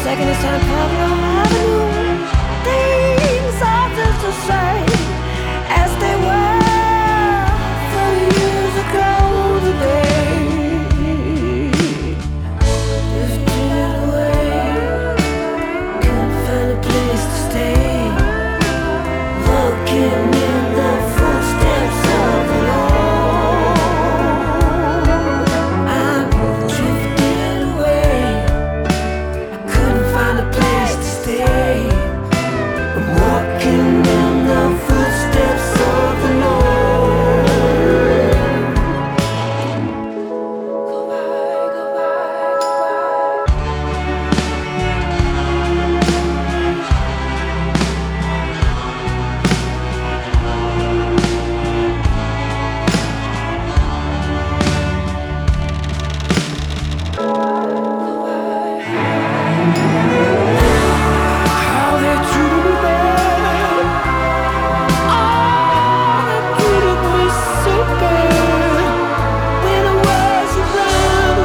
Second is on Pablo Avenue. Things are just the same as they were 30 years ago today. Drifting away, can't find a place to stay. Walking in the footsteps of the Lord. I'm drifting away, I couldn't find a place to stay. I'm walking in the footsteps of the Lord. Goodbye, goodbye, goodbye. How they treated me bad. Oh, they treated me so bad when I was around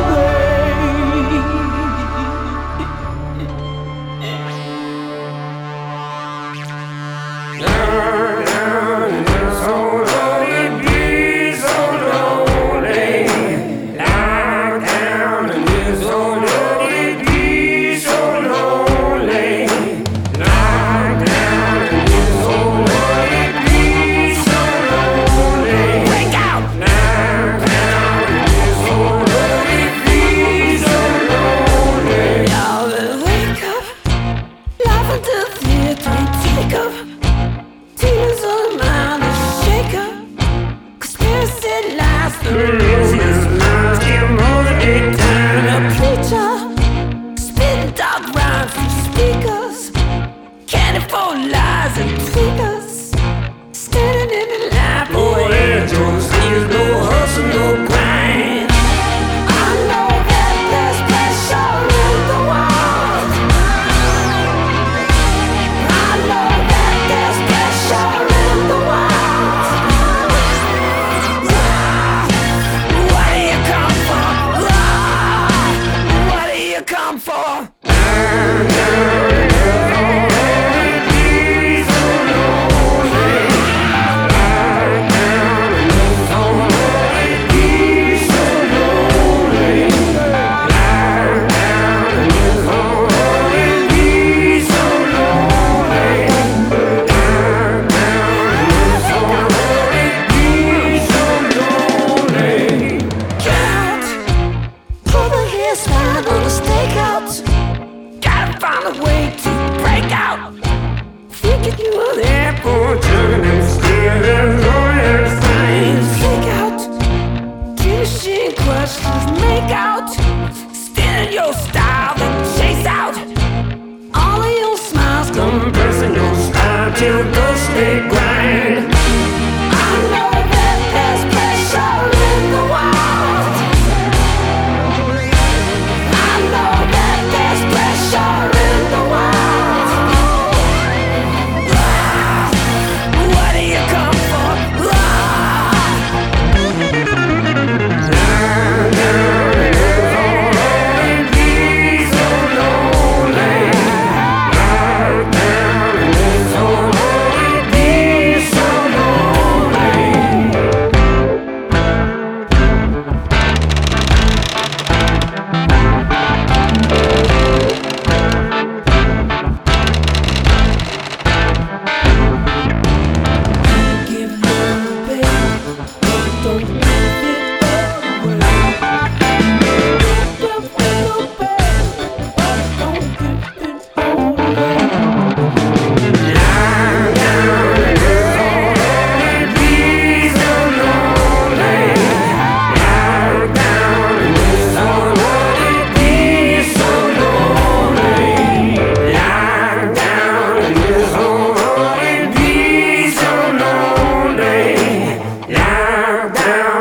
lies and tweakers standing in the line. Oh, yeah, Joe, there's no hustle, no grind. I know that there's pressure in the world. I know that there's pressure in the world. What do you come for? What do you come for? Find a way to break out. Thinking you were there for Turning still and loyal signs. Fake out, finishing questions, make out, stealing your style, then chase out all of your smiles. Compressing your style till dust they grind. I know that there's pressure in the world. I know that there's pressure in the world. What do you come for? Down.